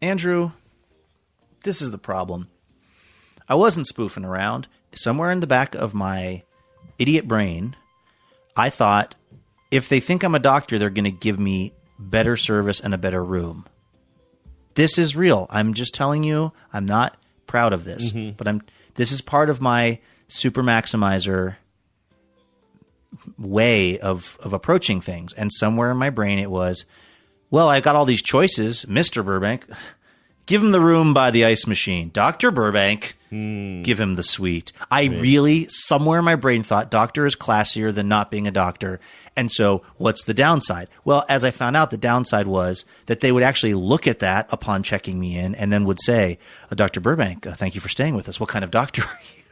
Andrew, this is the problem. I wasn't spoofing around. Somewhere in the back of my idiot brain, I thought, if they think I'm a doctor, they're going to give me better service and a better room. This is real. I'm just telling you, I'm not proud of this, but this is part of my super maximizer way of approaching things. And somewhere in my brain it was, well, I got all these choices. Mr. Burbank, give him the room by the ice machine. Dr. Burbank, give him the suite. I really, somewhere in my brain thought doctor is classier than not being a doctor. And so what's the downside? Well, as I found out, the downside was that they would actually look at that upon checking me in and then would say, Dr. Burbank, thank you for staying with us. What kind of doctor are you?